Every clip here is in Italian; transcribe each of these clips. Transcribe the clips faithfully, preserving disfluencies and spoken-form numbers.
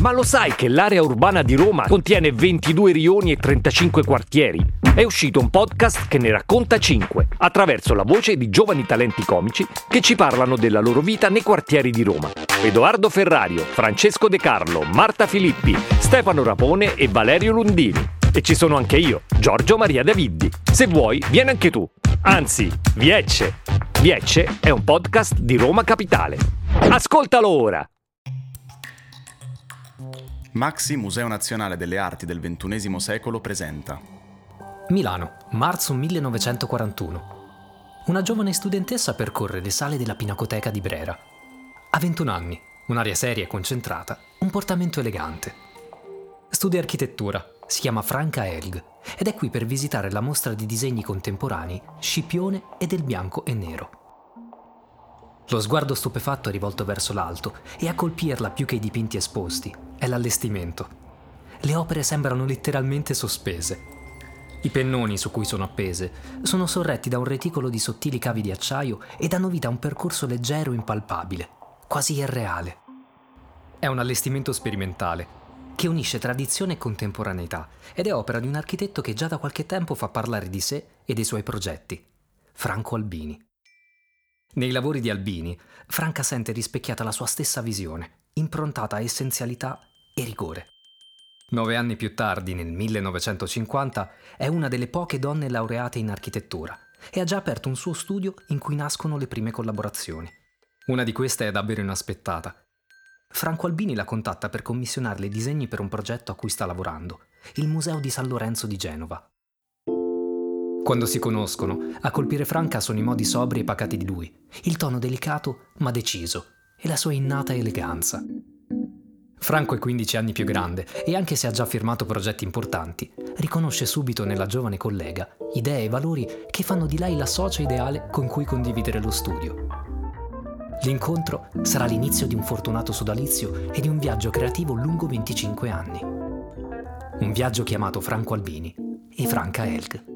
Ma lo sai che l'area urbana di Roma contiene ventidue rioni e trentacinque quartieri? È uscito un podcast che ne racconta cinque, attraverso la voce di giovani talenti comici che ci parlano della loro vita nei quartieri di Roma. Edoardo Ferrario, Francesco De Carlo, Marta Filippi, Stefano Rapone e Valerio Lundini. E ci sono anche io, Giorgio Maria Daviddi. Se vuoi, vieni anche tu. Anzi, Viecce. Viecce è un podcast di Roma Capitale. Ascoltalo ora! Maxi, Museo Nazionale delle Arti del ventunesimo secolo, presenta Milano, marzo millenovecentoquarantuno. Una giovane studentessa percorre le sale della Pinacoteca di Brera. Ha ventuno anni, un'aria seria e concentrata, un portamento elegante. Studia architettura, si chiama Franca Elg ed è qui per visitare la mostra di disegni contemporanei Scipione e del bianco e nero. Lo sguardo stupefatto è rivolto verso l'alto e a colpirla più che i dipinti esposti è l'allestimento. Le opere sembrano letteralmente sospese. I pennoni su cui sono appese sono sorretti da un reticolo di sottili cavi di acciaio e danno vita a un percorso leggero e impalpabile, quasi irreale. È un allestimento sperimentale che unisce tradizione e contemporaneità ed è opera di un architetto che già da qualche tempo fa parlare di sé e dei suoi progetti, Franco Albini. Nei lavori di Albini, Franca sente rispecchiata la sua stessa visione, improntata a essenzialità e rigore. Nove anni più tardi, nel millenovecentocinquanta, è una delle poche donne laureate in architettura e ha già aperto un suo studio in cui nascono le prime collaborazioni. Una di queste è davvero inaspettata. Franco Albini la contatta per commissionarle disegni per un progetto a cui sta lavorando, il Museo di San Lorenzo di Genova. Quando si conoscono, a colpire Franca sono i modi sobri e pacati di lui, il tono delicato ma deciso e la sua innata eleganza. Franco è quindici anni più grande e anche se ha già firmato progetti importanti, riconosce subito nella giovane collega idee e valori che fanno di lei la socia ideale con cui condividere lo studio. L'incontro sarà l'inizio di un fortunato sodalizio e di un viaggio creativo lungo venticinque anni. Un viaggio chiamato Franco Albini e Franca Elg.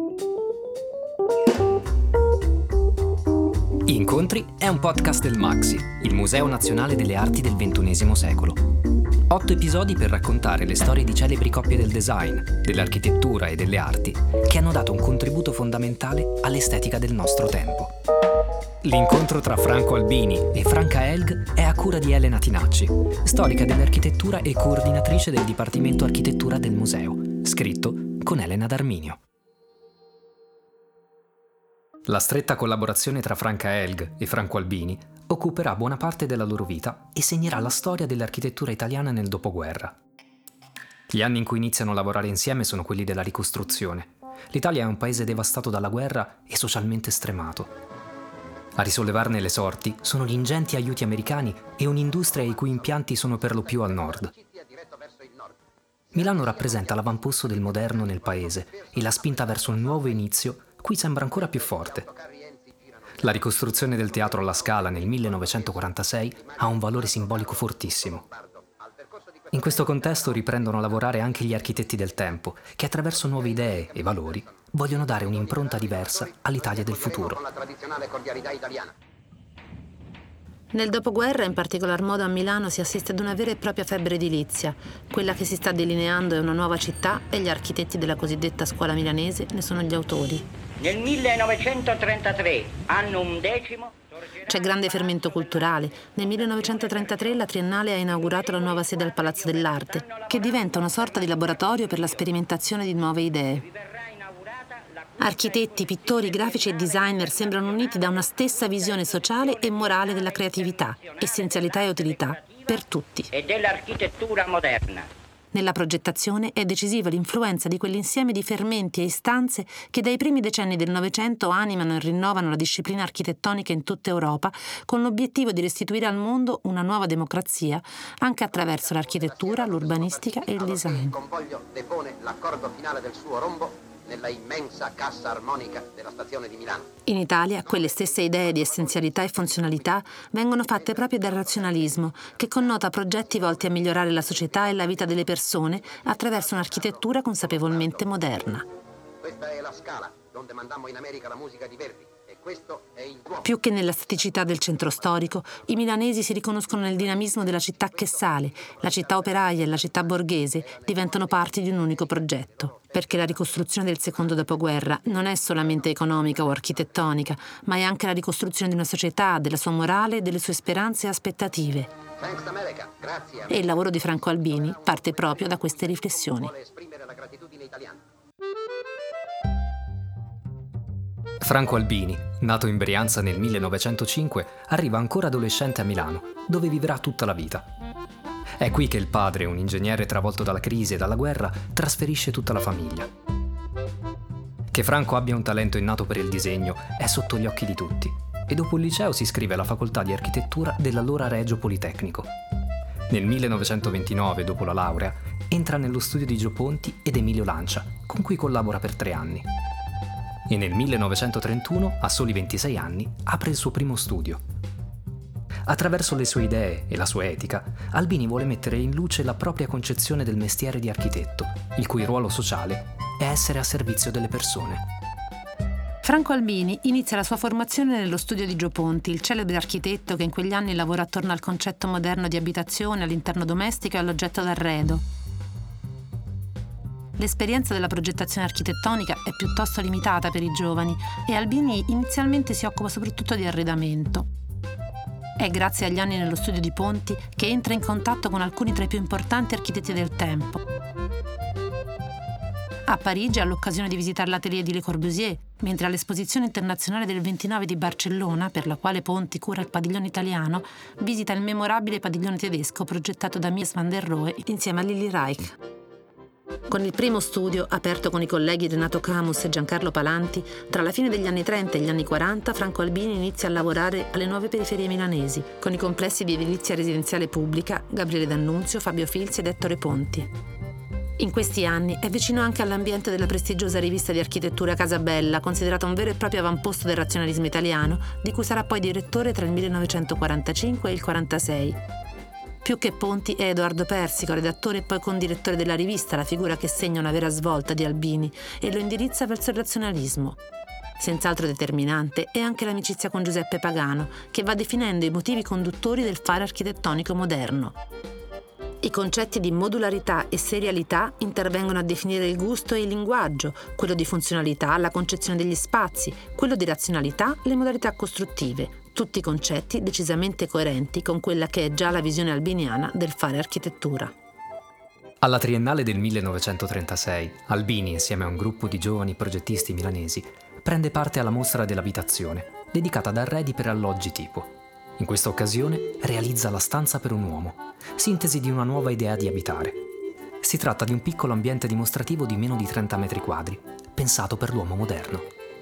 Incontri è un podcast del Maxi, il Museo Nazionale delle Arti del ventunesimo secolo. Otto episodi per raccontare le storie di celebri coppie del design, dell'architettura e delle arti che hanno dato un contributo fondamentale all'estetica del nostro tempo. L'incontro tra Franco Albini e Franca Elg è a cura di Elena Tinacci, storica dell'architettura e coordinatrice del Dipartimento Architettura del Museo, scritto con Elena D'Arminio. La stretta collaborazione tra Franca Elg e Franco Albini occuperà buona parte della loro vita e segnerà la storia dell'architettura italiana nel dopoguerra. Gli anni in cui iniziano a lavorare insieme sono quelli della ricostruzione. L'Italia è un paese devastato dalla guerra e socialmente stremato. A risollevarne le sorti sono gli ingenti aiuti americani e un'industria i cui impianti sono per lo più al nord. Milano rappresenta l'avamposto del moderno nel paese e la spinta verso un nuovo inizio qui sembra ancora più forte. La ricostruzione del Teatro alla Scala nel millenovecentoquarantasei ha un valore simbolico fortissimo. In questo contesto riprendono a lavorare anche gli architetti del tempo, che attraverso nuove idee e valori vogliono dare un'impronta diversa all'Italia del futuro. Nel dopoguerra, in particolar modo a Milano, si assiste ad una vera e propria febbre edilizia. Quella che si sta delineando è una nuova città e gli architetti della cosiddetta scuola milanese ne sono gli autori. Nel millenovecentotrentatré, anno undecimo, c'è grande fermento culturale. Nel millenovecentotrentatré la Triennale ha inaugurato la nuova sede al Palazzo dell'Arte, che diventa una sorta di laboratorio per la sperimentazione di nuove idee. Architetti, pittori, grafici e designer sembrano uniti da una stessa visione sociale e morale della creatività, essenzialità e utilità per tutti. e dell'architettura moderna. Nella progettazione è decisiva l'influenza di quell'insieme di fermenti e istanze che dai primi decenni del Novecento animano e rinnovano la disciplina architettonica in tutta Europa, con l'obiettivo di restituire al mondo una nuova democrazia anche attraverso l'architettura, l'urbanistica e il design. Il convoglio depone l'accordo finale del suo rombo nella immensa cassa armonica della stazione di Milano. In Italia, quelle stesse idee di essenzialità e funzionalità vengono fatte proprio dal razionalismo, che connota progetti volti a migliorare la società e la vita delle persone attraverso un'architettura consapevolmente moderna. Questa è la Scala, donde mandammo in America la musica di Verdi. Questo è il Duomo. Più che nella staticità del centro storico, i milanesi si riconoscono nel dinamismo della città che sale. La città operaia e la città borghese diventano parti di un unico progetto, perché la ricostruzione del secondo dopoguerra non è solamente economica o architettonica, ma è anche la ricostruzione di una società, della sua morale, delle sue speranze e aspettative. Thanks America. Grazie. E il lavoro di Franco Albini parte proprio da queste riflessioni. Vuole esprimere la gratitudine italiana. Franco Albini, nato in Brianza nel millenovecentocinque, arriva ancora adolescente a Milano, dove vivrà tutta la vita. È qui che il padre, un ingegnere travolto dalla crisi e dalla guerra, trasferisce tutta la famiglia. Che Franco abbia un talento innato per il disegno è sotto gli occhi di tutti, e dopo il liceo si iscrive alla facoltà di architettura dell'allora Regio Politecnico. Nel millenovecentoventinove, dopo la laurea, entra nello studio di Gio Ponti ed Emilio Lancia, con cui collabora per tre anni. E nel millenovecentotrentuno, a soli ventisei anni, apre il suo primo studio. Attraverso le sue idee e la sua etica, Albini vuole mettere in luce la propria concezione del mestiere di architetto, il cui ruolo sociale è essere a servizio delle persone. Franco Albini inizia la sua formazione nello studio di Gio Ponti, il celebre architetto che in quegli anni lavora attorno al concetto moderno di abitazione, all'interno domestico e all'oggetto d'arredo. L'esperienza della progettazione architettonica è piuttosto limitata per i giovani e Albini inizialmente si occupa soprattutto di arredamento. È grazie agli anni nello studio di Ponti che entra in contatto con alcuni tra i più importanti architetti del tempo. A Parigi ha l'occasione di visitare l'atelier di Le Corbusier, mentre all'Esposizione internazionale del ventinove di Barcellona, per la quale Ponti cura il padiglione italiano, visita il memorabile padiglione tedesco progettato da Mies van der Rohe insieme a Lili Reich. Con il primo studio, aperto con i colleghi Renato Camus e Giancarlo Palanti, tra la fine degli anni trenta e gli anni quaranta Franco Albini inizia a lavorare alle nuove periferie milanesi, con i complessi di edilizia residenziale pubblica Gabriele D'Annunzio, Fabio Filzi ed Ettore Ponti. In questi anni è vicino anche all'ambiente della prestigiosa rivista di architettura Casabella, considerata un vero e proprio avamposto del razionalismo italiano, di cui sarà poi direttore tra il millenovecentoquarantacinque e il quarantasei. Più che Ponti è Edoardo Persico, redattore e poi condirettore della rivista, la figura che segna una vera svolta di Albini e lo indirizza verso il razionalismo. Senz'altro determinante è anche l'amicizia con Giuseppe Pagano, che va definendo i motivi conduttori del fare architettonico moderno. I concetti di modularità e serialità intervengono a definire il gusto e il linguaggio, quello di funzionalità, la concezione degli spazi, quello di razionalità, le modalità costruttive. Tutti concetti decisamente coerenti con quella che è già la visione albiniana del fare architettura. Alla Triennale del millenovecentotrentasei, Albini, insieme a un gruppo di giovani progettisti milanesi, prende parte alla mostra dell'abitazione, dedicata ad arredi per alloggi tipo. In questa occasione realizza la stanza per un uomo, sintesi di una nuova idea di abitare. Si tratta di un piccolo ambiente dimostrativo di meno di trenta metri quadri, pensato per l'uomo moderno.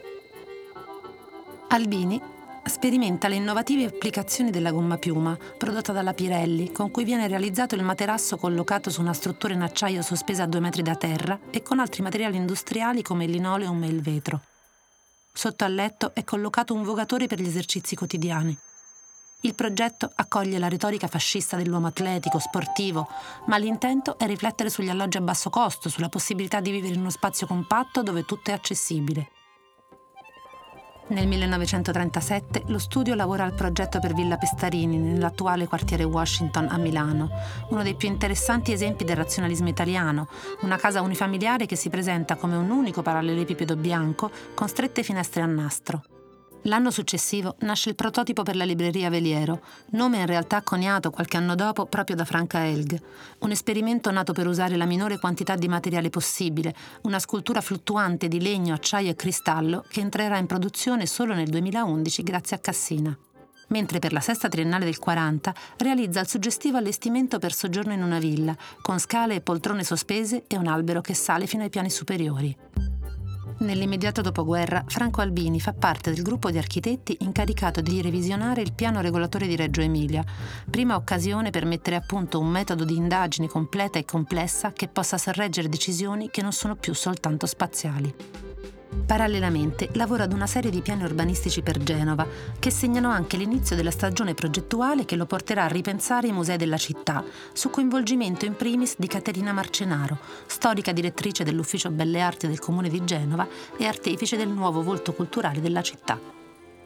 Albini sperimenta le innovative applicazioni della gomma piuma prodotta dalla Pirelli, con cui viene realizzato il materasso collocato su una struttura in acciaio sospesa a due metri da terra e con altri materiali industriali come il linoleum e il vetro. Sotto al letto è collocato un vogatore per gli esercizi quotidiani. Il progetto accoglie la retorica fascista dell'uomo atletico, sportivo, ma l'intento è riflettere sugli alloggi a basso costo, sulla possibilità di vivere in uno spazio compatto dove tutto è accessibile. Nel millenovecentotrentasette lo studio lavora al progetto per Villa Pestarini, nell'attuale quartiere Washington a Milano, uno dei più interessanti esempi del razionalismo italiano, una casa unifamiliare che si presenta come un unico parallelepipedo bianco con strette finestre a nastro. L'anno successivo nasce il prototipo per la libreria Veliero, nome in realtà coniato qualche anno dopo proprio da Franca Elg, un esperimento nato per usare la minore quantità di materiale possibile, una scultura fluttuante di legno, acciaio e cristallo che entrerà in produzione solo nel duemilaundici grazie a Cassina. Mentre per la sesta triennale del quaranta realizza il suggestivo allestimento per soggiorno in una villa, con scale e poltrone sospese e un albero che sale fino ai piani superiori. Nell'immediato dopoguerra, Franco Albini fa parte del gruppo di architetti incaricato di revisionare il piano regolatore di Reggio Emilia, prima occasione per mettere a punto un metodo di indagine completa e complessa che possa sorreggere decisioni che non sono più soltanto spaziali. Parallelamente lavora ad una serie di piani urbanistici per Genova che segnano anche l'inizio della stagione progettuale che lo porterà a ripensare i musei della città, su coinvolgimento in primis di Caterina Marcenaro, storica direttrice dell'Ufficio Belle Arti del Comune di Genova e artefice del nuovo volto culturale della città.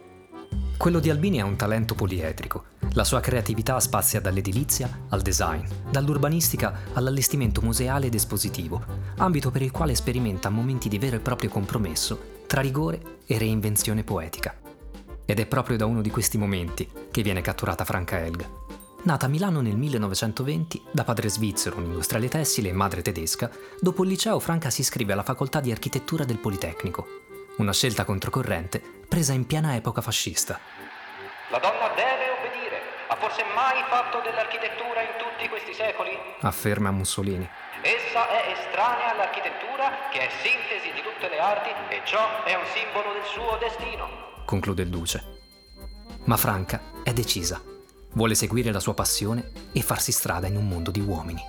Quello di Albini è un talento poliedrico. La sua creatività spazia dall'edilizia al design, dall'urbanistica all'allestimento museale ed espositivo, ambito per il quale sperimenta momenti di vero e proprio compromesso tra rigore e reinvenzione poetica. Ed è proprio da uno di questi momenti che viene catturata Franca Helg. Nata a Milano nel millenovecentoventi, da padre svizzero, un industriale tessile e madre tedesca, dopo il liceo Franca si iscrive alla facoltà di architettura del Politecnico, una scelta controcorrente presa in piena epoca fascista. La donna deve obbedire. Ha forse mai fatto dell'architettura in tutti questi secoli? Afferma Mussolini. Essa è estranea all'architettura, che è sintesi di tutte le arti, e ciò è un simbolo del suo destino. Conclude il duce. Ma Franca è decisa. Vuole seguire la sua passione e farsi strada in un mondo di uomini.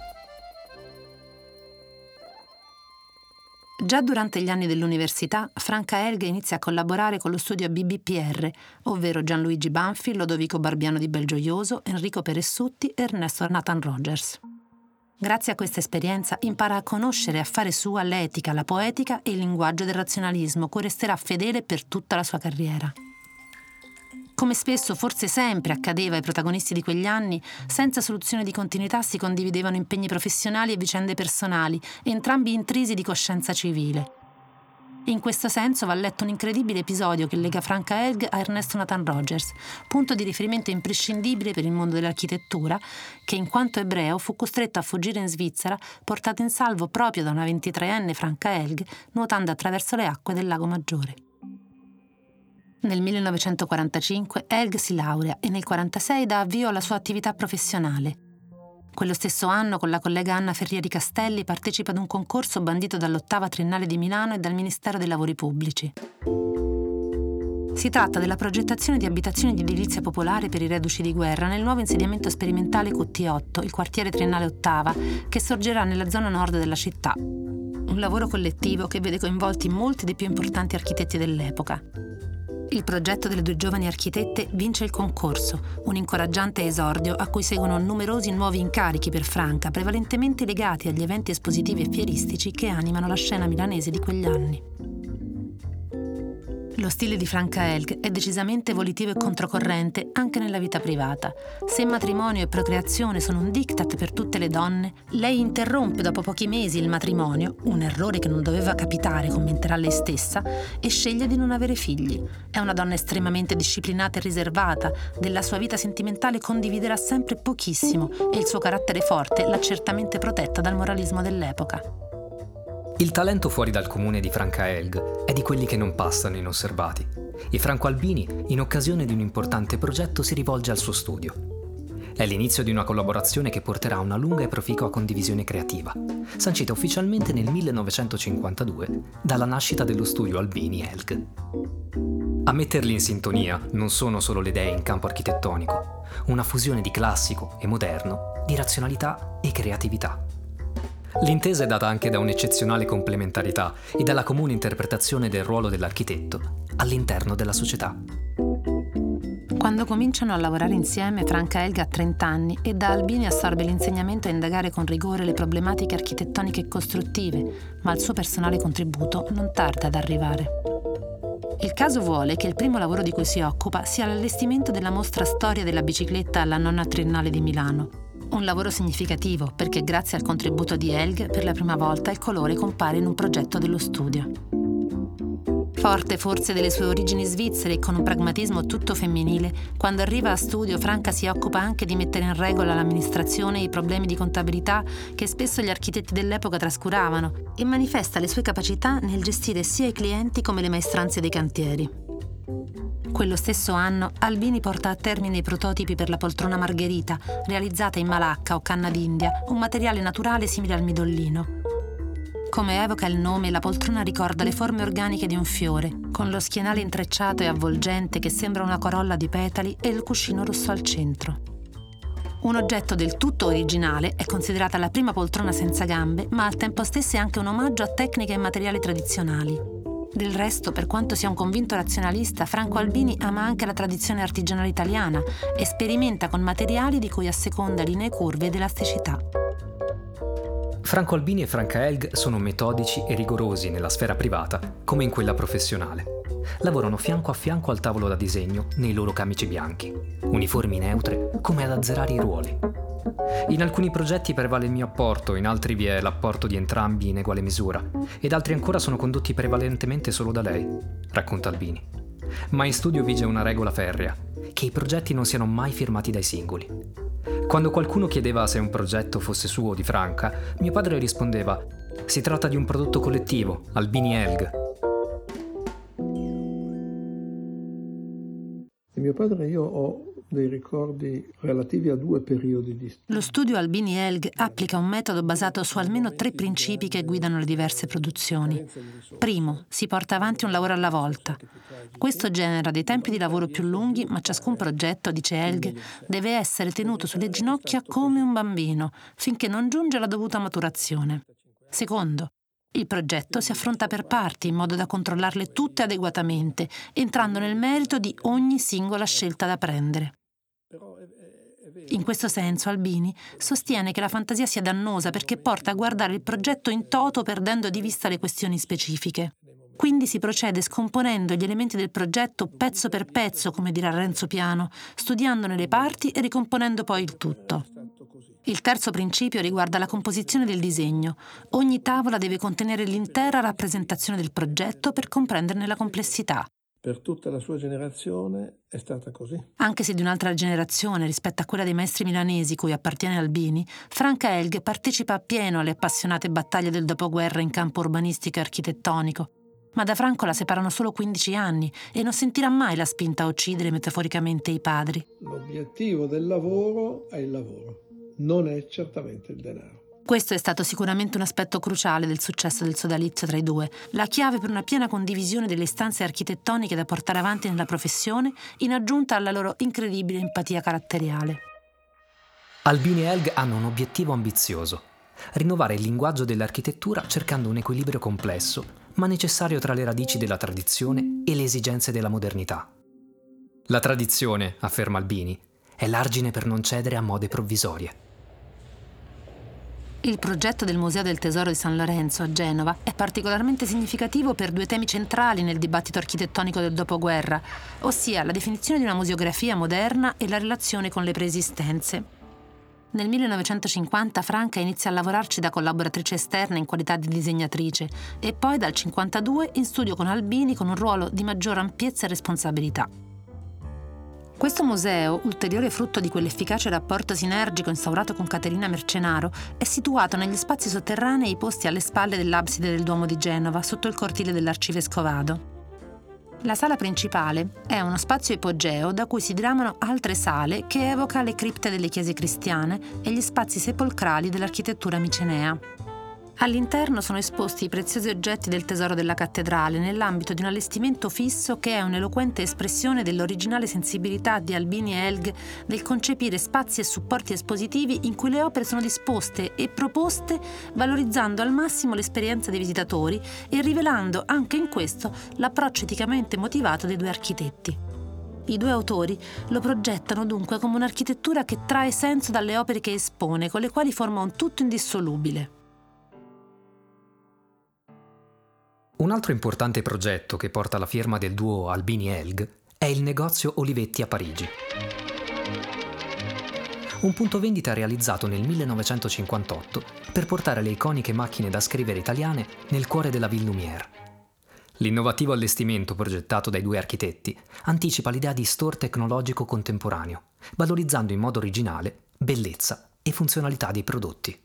Già durante gli anni dell'università, Franca Helg inizia a collaborare con lo studio B B P R, ovvero Gianluigi Banfi, Lodovico Barbiano di Belgioioso, Enrico Peressutti e Ernesto Nathan Rogers. Grazie a questa esperienza impara a conoscere e a fare sua l'etica, la poetica e il linguaggio del razionalismo, cui resterà fedele per tutta la sua carriera. Come spesso, forse sempre, accadeva ai protagonisti di quegli anni, senza soluzione di continuità si condividevano impegni professionali e vicende personali, entrambi intrisi di coscienza civile. In questo senso va letto un incredibile episodio che lega Franca Helg a Ernesto Nathan Rogers, punto di riferimento imprescindibile per il mondo dell'architettura, che in quanto ebreo fu costretto a fuggire in Svizzera, portato in salvo proprio da una ventitreenne Franca Helg, nuotando attraverso le acque del Lago Maggiore. Nel millenovecentoquarantacinque Helg si laurea e nel quarantasei dà avvio alla sua attività professionale. Quello stesso anno, con la collega Anna Ferrieri Castelli, partecipa ad un concorso bandito dall'ottava Triennale di Milano e dal Ministero dei Lavori Pubblici. Si tratta della progettazione di abitazioni di edilizia popolare per i reduci di guerra nel nuovo insediamento sperimentale Q T otto, il quartiere triennale ottava, che sorgerà nella zona nord della città. Un lavoro collettivo che vede coinvolti molti dei più importanti architetti dell'epoca. Il progetto delle due giovani architette vince il concorso, un incoraggiante esordio a cui seguono numerosi nuovi incarichi per Franca, prevalentemente legati agli eventi espositivi e fieristici che animano la scena milanese di quegli anni. Lo stile di Franca Helg è decisamente volitivo e controcorrente anche nella vita privata. Se matrimonio e procreazione sono un diktat per tutte le donne, lei interrompe dopo pochi mesi il matrimonio, un errore che non doveva capitare, commenterà lei stessa, e sceglie di non avere figli. È una donna estremamente disciplinata e riservata, della sua vita sentimentale condividerà sempre pochissimo e il suo carattere forte l'ha certamente protetta dal moralismo dell'epoca. Il talento fuori dal comune di Franca Helg è di quelli che non passano inosservati, e Franco Albini, in occasione di un importante progetto, si rivolge al suo studio. È l'inizio di una collaborazione che porterà a una lunga e proficua condivisione creativa, sancita ufficialmente nel millenovecentocinquantadue dalla nascita dello studio Albini Helg. A metterli in sintonia non sono solo le idee in campo architettonico, una fusione di classico e moderno, di razionalità e creatività. L'intesa è data anche da un'eccezionale complementarità e dalla comune interpretazione del ruolo dell'architetto all'interno della società. Quando cominciano a lavorare insieme, Franca Helg ha trenta anni e da Albini assorbe l'insegnamento a indagare con rigore le problematiche architettoniche e costruttive, ma il suo personale contributo non tarda ad arrivare. Il caso vuole che il primo lavoro di cui si occupa sia l'allestimento della mostra Storia della bicicletta alla nona Triennale di Milano. Un lavoro significativo perché grazie al contributo di Helg per la prima volta il colore compare in un progetto dello studio. Forte forse delle sue origini svizzere e con un pragmatismo tutto femminile, quando arriva a studio Franca si occupa anche di mettere in regola l'amministrazione e i problemi di contabilità che spesso gli architetti dell'epoca trascuravano e manifesta le sue capacità nel gestire sia i clienti come le maestranze dei cantieri. Quello stesso anno Albini porta a termine i prototipi per la poltrona Margherita, realizzata in malacca o canna d'India, un materiale naturale simile al midollino. Come evoca il nome, la poltrona ricorda le forme organiche di un fiore, con lo schienale intrecciato e avvolgente che sembra una corolla di petali e il cuscino rosso al centro. Un oggetto del tutto originale, è considerata la prima poltrona senza gambe, ma al tempo stesso è anche un omaggio a tecniche e materiali tradizionali. Del resto, per quanto sia un convinto razionalista, Franco Albini ama anche la tradizione artigianale italiana e sperimenta con materiali di cui asseconda linee curve ed elasticità. Franco Albini e Franca Helg sono metodici e rigorosi nella sfera privata, come in quella professionale. lavorano fianco a fianco al tavolo da disegno nei loro camici bianchi, uniformi neutre come ad azzerare i ruoli. In alcuni progetti prevale il mio apporto, in altri vi è l'apporto di entrambi in eguale misura, ed altri ancora sono condotti prevalentemente solo da lei, racconta Albini. Ma in studio vige una regola ferrea, che i progetti non siano mai firmati dai singoli. Quando qualcuno chiedeva se un progetto fosse suo o di Franca, mio padre rispondeva: si tratta di un prodotto collettivo, Albini Helg. Di mio padre io ho dei ricordi relativi a due periodi di studio. Lo studio Albini Helg applica un metodo basato su almeno tre principi che guidano le diverse produzioni. Primo, si porta avanti un lavoro alla volta. Questo genera dei tempi di lavoro più lunghi, ma ciascun progetto, dice Helg, deve essere tenuto sulle ginocchia come un bambino, finché non giunge alla dovuta maturazione. Secondo, il progetto si affronta per parti in modo da controllarle tutte adeguatamente, entrando nel merito di ogni singola scelta da prendere. In questo senso Albini sostiene che la fantasia sia dannosa perché porta a guardare il progetto in toto perdendo di vista le questioni specifiche. Quindi si procede scomponendo gli elementi del progetto pezzo per pezzo, come dirà Renzo Piano, studiandone le parti e ricomponendo poi il tutto. Il terzo principio riguarda la composizione del disegno. Ogni tavola deve contenere l'intera rappresentazione del progetto per comprenderne la complessità. Per tutta la sua generazione è stata così. Anche se di un'altra generazione rispetto a quella dei maestri milanesi cui appartiene Albini, Franca Helg partecipa appieno alle appassionate battaglie del dopoguerra in campo urbanistico e architettonico. Ma da Franco la separano solo quindici anni e non sentirà mai la spinta a uccidere metaforicamente i padri. L'obiettivo del lavoro è il lavoro, non è certamente il denaro. Questo è stato sicuramente un aspetto cruciale del successo del sodalizio tra i due, la chiave per una piena condivisione delle istanze architettoniche da portare avanti nella professione, in aggiunta alla loro incredibile empatia caratteriale. Albini e Helg hanno un obiettivo ambizioso: rinnovare il linguaggio dell'architettura cercando un equilibrio complesso, ma necessario tra le radici della tradizione e le esigenze della modernità. La tradizione, afferma Albini, è l'argine per non cedere a mode provvisorie. Il progetto del Museo del Tesoro di San Lorenzo a Genova è particolarmente significativo per due temi centrali nel dibattito architettonico del dopoguerra, ossia la definizione di una museografia moderna e la relazione con le preesistenze. Nel millenovecentocinquanta Franca inizia a lavorarci da collaboratrice esterna in qualità di disegnatrice e poi dal cinquantadue in studio con Albini con un ruolo di maggior ampiezza e responsabilità. Questo museo, ulteriore frutto di quell'efficace rapporto sinergico instaurato con Caterina Mercenaro, è situato negli spazi sotterranei posti alle spalle dell'abside del Duomo di Genova, sotto il cortile dell'Arcivescovado. La sala principale è uno spazio ipogeo da cui si diramano altre sale che evoca le cripte delle chiese cristiane e gli spazi sepolcrali dell'architettura micenea. All'interno sono esposti i preziosi oggetti del tesoro della cattedrale nell'ambito di un allestimento fisso che è un'eloquente espressione dell'originale sensibilità di Albini e Helg nel concepire spazi e supporti espositivi in cui le opere sono disposte e proposte valorizzando al massimo l'esperienza dei visitatori e rivelando anche in questo l'approccio eticamente motivato dei due architetti. I due autori lo progettano dunque come un'architettura che trae senso dalle opere che espone, con le quali forma un tutto indissolubile. Un altro importante progetto che porta la firma del duo Albini-Helg è il negozio Olivetti a Parigi. Un punto vendita realizzato nel millenovecentocinquantotto per portare le iconiche macchine da scrivere italiane nel cuore della Ville Lumière. L'innovativo allestimento progettato dai due architetti anticipa l'idea di store tecnologico contemporaneo, valorizzando in modo originale bellezza e funzionalità dei prodotti.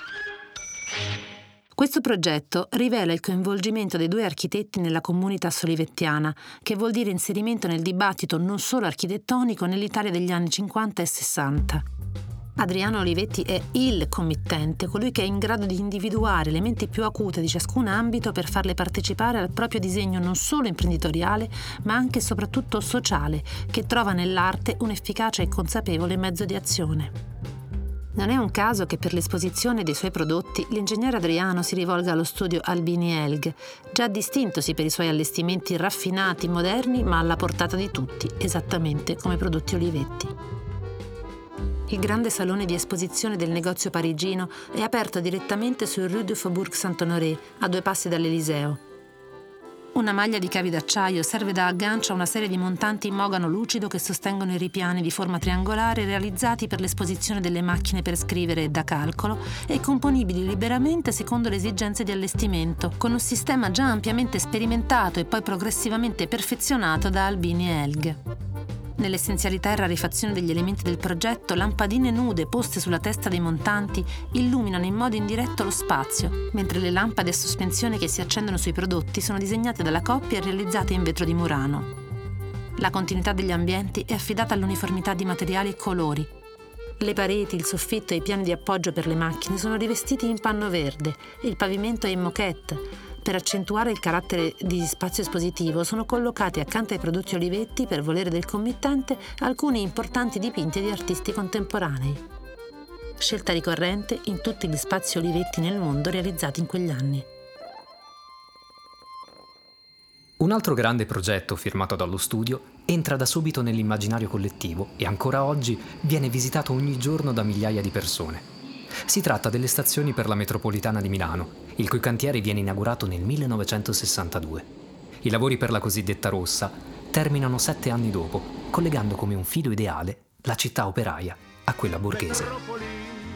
Questo progetto rivela il coinvolgimento dei due architetti nella comunitas olivettiana, che vuol dire inserimento nel dibattito non solo architettonico nell'Italia degli anni cinquanta e sessanta. Adriano Olivetti è il committente, colui che è in grado di individuare le menti più acute di ciascun ambito per farle partecipare al proprio disegno non solo imprenditoriale, ma anche e soprattutto sociale, che trova nell'arte un efficace e consapevole mezzo di azione. Non è un caso che per l'esposizione dei suoi prodotti l'ingegnere Adriano si rivolga allo studio Albini-Helg, già distintosi per i suoi allestimenti raffinati, moderni, ma alla portata di tutti, esattamente come prodotti Olivetti. Il grande salone di esposizione del negozio parigino è aperto direttamente sul Rue du Faubourg Saint-Honoré, a due passi dall'Eliseo. Una maglia di cavi d'acciaio serve da aggancio a una serie di montanti in mogano lucido che sostengono i ripiani di forma triangolare realizzati per l'esposizione delle macchine per scrivere e da calcolo e componibili liberamente secondo le esigenze di allestimento, con un sistema già ampiamente sperimentato e poi progressivamente perfezionato da Albini e Helg. Nell'essenzialità e rarefazione degli elementi del progetto, lampadine nude poste sulla testa dei montanti illuminano in modo indiretto lo spazio, mentre le lampade a sospensione che si accendono sui prodotti sono disegnate dalla coppia e realizzate in vetro di Murano. La continuità degli ambienti è affidata all'uniformità di materiali e colori. Le pareti, il soffitto e i piani di appoggio per le macchine sono rivestiti in panno verde e il pavimento è in moquette. Per accentuare il carattere di spazio espositivo sono collocati accanto ai prodotti Olivetti, per volere del committente, alcuni importanti dipinti di artisti contemporanei. Scelta ricorrente in tutti gli spazi Olivetti nel mondo realizzati in quegli anni. Un altro grande progetto firmato dallo studio entra da subito nell'immaginario collettivo e ancora oggi viene visitato ogni giorno da migliaia di persone. Si tratta delle stazioni per la metropolitana di Milano, il cui cantiere viene inaugurato nel millenovecentosessantadue. I lavori per la cosiddetta Rossa terminano sette anni dopo, collegando come un filo ideale la città operaia a quella borghese.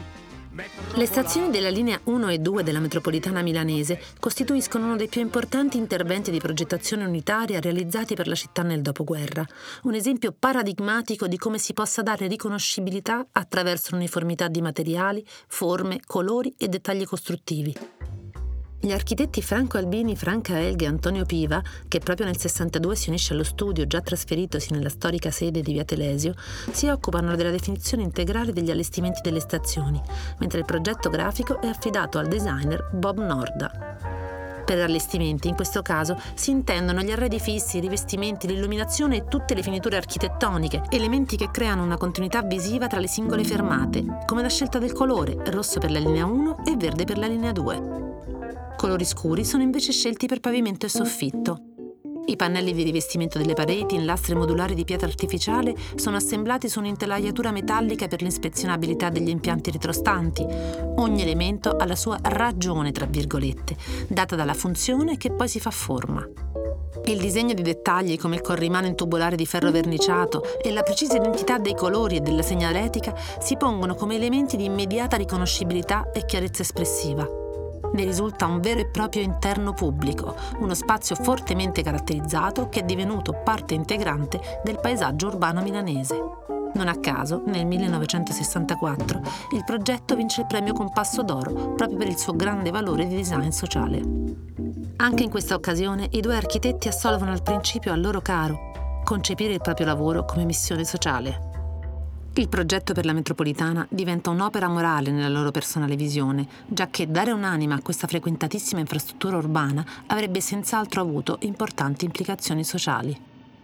Le stazioni della linea uno e due della metropolitana milanese costituiscono uno dei più importanti interventi di progettazione unitaria realizzati per la città nel dopoguerra, un esempio paradigmatico di come si possa dare riconoscibilità attraverso l'uniformità di materiali, forme, colori e dettagli costruttivi. Gli architetti Franco Albini, Franca Helg e Antonio Piva, che proprio nel sessantadue si unisce allo studio già trasferitosi nella storica sede di Via Telesio, si occupano della definizione integrale degli allestimenti delle stazioni, mentre il progetto grafico è affidato al designer Bob Norda. Per allestimenti, in questo caso, si intendono gli arredi fissi, i rivestimenti, l'illuminazione e tutte le finiture architettoniche, elementi che creano una continuità visiva tra le singole fermate, come la scelta del colore, rosso per la linea uno e verde per la linea due. Colori scuri sono invece scelti per pavimento e soffitto. I pannelli di rivestimento delle pareti in lastre modulari di pietra artificiale sono assemblati su un'intelaiatura metallica per l'inspezionabilità degli impianti retrostanti. Ogni elemento ha la sua ragione, tra virgolette, data dalla funzione che poi si fa forma. Il disegno di dettagli come il corrimano in tubolare di ferro verniciato e la precisa identità dei colori e della segnaletica si pongono come elementi di immediata riconoscibilità e chiarezza espressiva. Ne risulta un vero e proprio interno pubblico, uno spazio fortemente caratterizzato che è divenuto parte integrante del paesaggio urbano milanese. Non a caso, nel millenovecentosessantaquattro, il progetto vince il premio Compasso d'Oro proprio per il suo grande valore di design sociale. Anche in questa occasione i due architetti assolvono al principio al loro caro: concepire il proprio lavoro come missione sociale. Il progetto per la metropolitana diventa un'opera morale nella loro personale visione, giacché dare un'anima a questa frequentatissima infrastruttura urbana avrebbe senz'altro avuto importanti implicazioni sociali.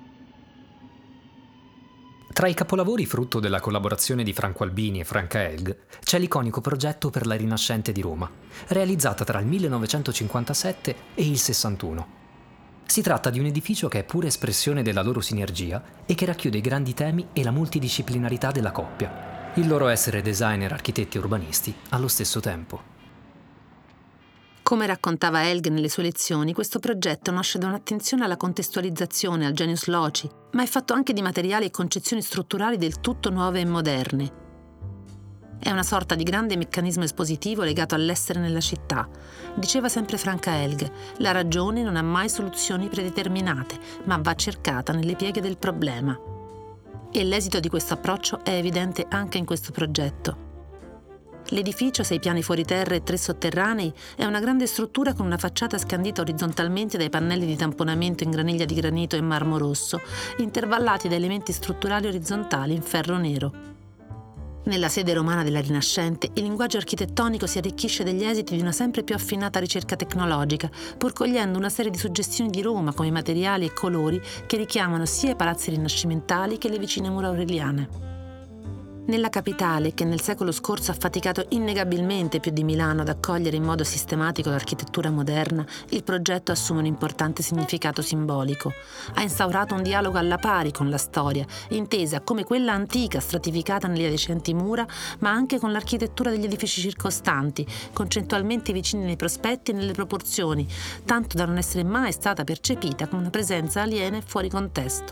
Tra i capolavori frutto della collaborazione di Franco Albini e Franca Helg c'è l'iconico progetto per la Rinascente di Roma, realizzata tra il millenovecentocinquantasette e il sessantuno. Si tratta di un edificio che è pura espressione della loro sinergia e che racchiude i grandi temi e la multidisciplinarità della coppia, il loro essere designer, architetti e urbanisti allo stesso tempo. Come raccontava Helg nelle sue lezioni, questo progetto nasce da un'attenzione alla contestualizzazione, al genius loci, ma è fatto anche di materiali e concezioni strutturali del tutto nuove e moderne. È una sorta di grande meccanismo espositivo legato all'essere nella città. Diceva sempre Franca Helg, la ragione non ha mai soluzioni predeterminate, ma va cercata nelle pieghe del problema. E l'esito di questo approccio è evidente anche in questo progetto. L'edificio, sei piani fuori terra e tre sotterranei, è una grande struttura con una facciata scandita orizzontalmente dai pannelli di tamponamento in graniglia di granito e marmo rosso, intervallati da elementi strutturali orizzontali in ferro nero. Nella sede romana della Rinascente, il linguaggio architettonico si arricchisce degli esiti di una sempre più affinata ricerca tecnologica, pur cogliendo una serie di suggestioni di Roma come materiali e colori che richiamano sia i palazzi rinascimentali che le vicine mura aureliane. Nella capitale, che nel secolo scorso ha faticato innegabilmente più di Milano ad accogliere in modo sistematico l'architettura moderna, il progetto assume un importante significato simbolico. Ha instaurato un dialogo alla pari con la storia, intesa come quella antica stratificata nelle adiacenti mura, ma anche con l'architettura degli edifici circostanti, concettualmente vicini nei prospetti e nelle proporzioni, tanto da non essere mai stata percepita come una presenza aliena e fuori contesto.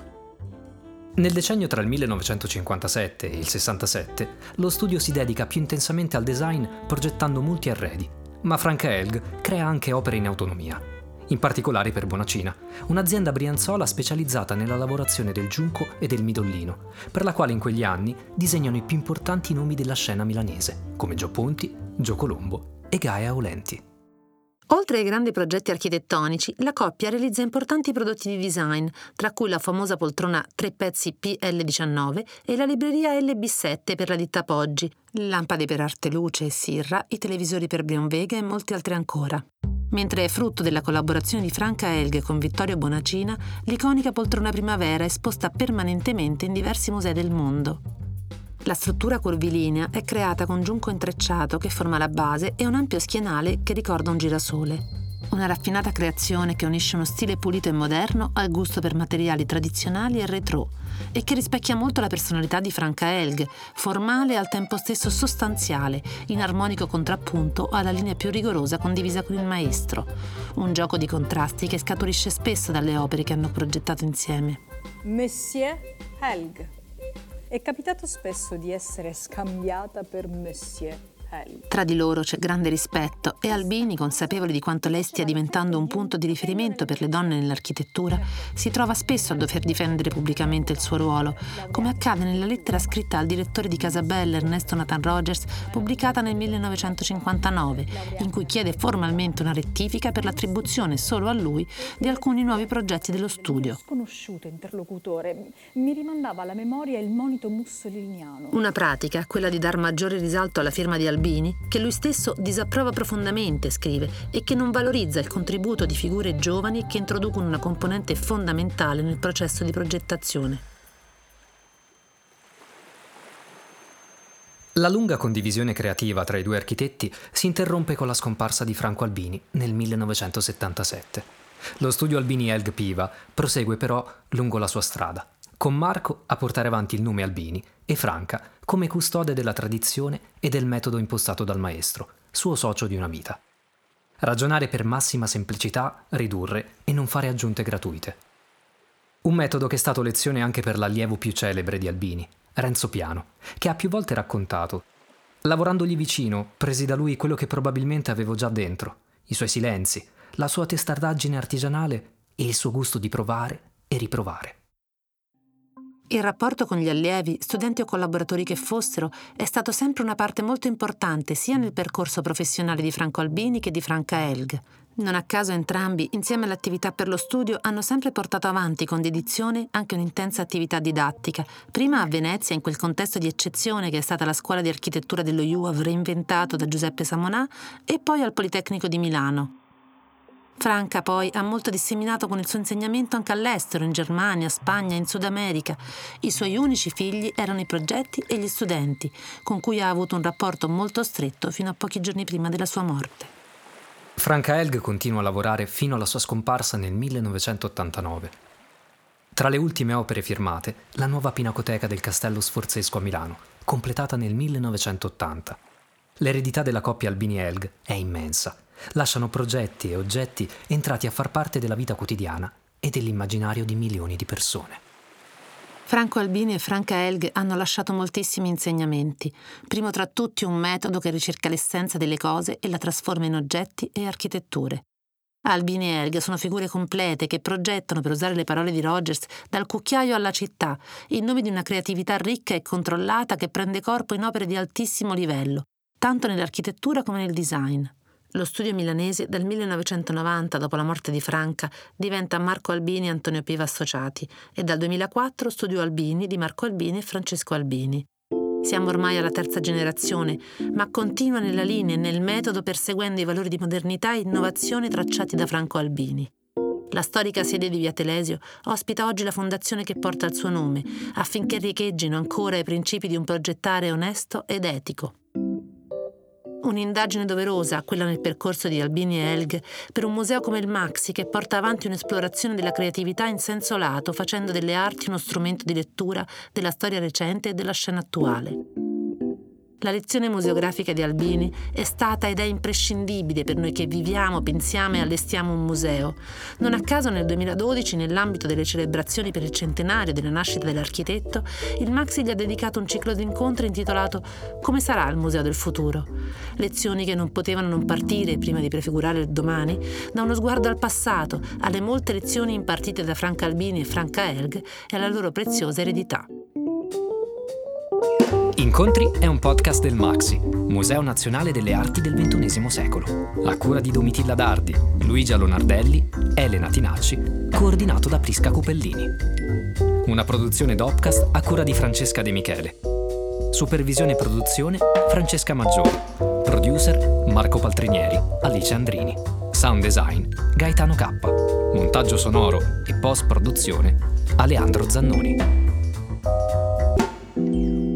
Nel decennio tra il millenovecentocinquantasette e il sessantasette, lo studio si dedica più intensamente al design progettando molti arredi, ma Franca Helg crea anche opere in autonomia, in particolare per Bonacina, un'azienda brianzola specializzata nella lavorazione del giunco e del midollino, per la quale in quegli anni disegnano i più importanti nomi della scena milanese, come Gio Ponti, Gio Colombo e Gaia Aulenti. Oltre ai grandi progetti architettonici, la coppia realizza importanti prodotti di design, tra cui la famosa poltrona tre pezzi P L diciannove e la libreria L B sette per la ditta Poggi, le lampade per Arteluce e Sirra, i televisori per Brion Vega e molti altri ancora. Mentre è frutto della collaborazione di Franca Helg con Vittorio Bonacina, l'iconica poltrona Primavera è esposta permanentemente in diversi musei del mondo. La struttura curvilinea è creata con giunco intrecciato che forma la base e un ampio schienale che ricorda un girasole. Una raffinata creazione che unisce uno stile pulito e moderno al gusto per materiali tradizionali e retro e che rispecchia molto la personalità di Franca Helg, formale e al tempo stesso sostanziale, in armonico contrappunto alla linea più rigorosa condivisa con il maestro. Un gioco di contrasti che scaturisce spesso dalle opere che hanno progettato insieme. Monsieur Helg. È capitato spesso di essere scambiata per Monsieur Helg. Tra di loro c'è grande rispetto e Albini, consapevole di quanto lei stia diventando un punto di riferimento per le donne nell'architettura, si trova spesso a dover difendere pubblicamente il suo ruolo, come accade nella lettera scritta al direttore di Casabella, Ernesto Nathan Rogers, pubblicata nel millenovecentocinquantanove, in cui chiede formalmente una rettifica per l'attribuzione solo a lui di alcuni nuovi progetti dello studio. Sconosciuto interlocutore mi rimandava alla memoria il monito mussoliniano. Una pratica, quella di dar maggiore risalto alla firma di Albini, che lui stesso disapprova profondamente, scrive, e che non valorizza il contributo di figure giovani che introducono una componente fondamentale nel processo di progettazione. La lunga condivisione creativa tra i due architetti si interrompe con la scomparsa di Franco Albini nel millenovecentosettantasette. Lo studio Albini Helg Piva prosegue però lungo la sua strada, con Marco a portare avanti il nome Albini e Franca come custode della tradizione e del metodo impostato dal maestro, suo socio di una vita. Ragionare per massima semplicità, ridurre e non fare aggiunte gratuite. Un metodo che è stato lezione anche per l'allievo più celebre di Albini, Renzo Piano, che ha più volte raccontato: lavorandogli vicino, presi da lui quello che probabilmente avevo già dentro, i suoi silenzi, la sua testardaggine artigianale e il suo gusto di provare e riprovare. Il rapporto con gli allievi, studenti o collaboratori che fossero, è stato sempre una parte molto importante sia nel percorso professionale di Franco Albini che di Franca Helg. Non a caso entrambi, insieme all'attività per lo studio, hanno sempre portato avanti con dedizione anche un'intensa attività didattica, prima a Venezia in quel contesto di eccezione che è stata la scuola di architettura dello I U A V reinventato da Giuseppe Samonà, e poi al Politecnico di Milano. Franca poi ha molto disseminato con il suo insegnamento anche all'estero, in Germania, Spagna, in Sud America. I suoi unici figli erano i progetti e gli studenti, con cui ha avuto un rapporto molto stretto fino a pochi giorni prima della sua morte. Franca Helg continua a lavorare fino alla sua scomparsa nel millenovecentottantanove. Tra le ultime opere firmate, la nuova pinacoteca del Castello Sforzesco a Milano, completata nel millenovecentottanta. L'eredità della coppia Albini-Helg è immensa. Lasciano progetti e oggetti entrati a far parte della vita quotidiana e dell'immaginario di milioni di persone. Franco Albini e Franca Helg hanno lasciato moltissimi insegnamenti, primo tra tutti un metodo che ricerca l'essenza delle cose e la trasforma in oggetti e architetture. Albini e Helg sono figure complete che progettano, per usare le parole di Rogers, dal cucchiaio alla città, in nome di una creatività ricca e controllata che prende corpo in opere di altissimo livello, tanto nell'architettura come nel design. Lo studio milanese dal millenovecentonovanta, dopo la morte di Franca, diventa Marco Albini e Antonio Piva Associati e dal duemilaquattro Studio Albini di Marco Albini e Francesco Albini. Siamo ormai alla terza generazione, ma continua nella linea e nel metodo perseguendo i valori di modernità e innovazione tracciati da Franco Albini. La storica sede di Via Telesio ospita oggi la fondazione che porta il suo nome, affinché riecheggiino ancora i principi di un progettare onesto ed etico. Un'indagine doverosa, quella nel percorso di Albini e Helg, per un museo come il Maxi che porta avanti un'esplorazione della creatività in senso lato, facendo delle arti uno strumento di lettura della storia recente e della scena attuale. La lezione museografica di Albini è stata ed è imprescindibile per noi che viviamo, pensiamo e allestiamo un museo. Non a caso nel duemiladodici, nell'ambito delle celebrazioni per il centenario della nascita dell'architetto, il Maxi gli ha dedicato un ciclo di incontri intitolato Come sarà il museo del futuro? Lezioni che non potevano non partire, prima di prefigurare il domani, da uno sguardo al passato, alle molte lezioni impartite da Franca Albini e Franca Helg e alla loro preziosa eredità. Incontri è un podcast del Maxi, Museo Nazionale delle Arti del ventunesimo secolo, a cura di Domitilla Dardi, Luigia Lonardelli, Elena Tinacci, coordinato da Prisca Cupellini. Una produzione Dopcast a cura di Francesca De Michele. Supervisione e produzione Francesca Maggiore. Producer Marco Paltrinieri, Alice Andrini. Sound design Gaetano K. Montaggio sonoro e post-produzione Aleandro Zannoni.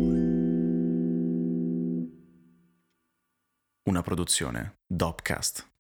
Una produzione Dopcast.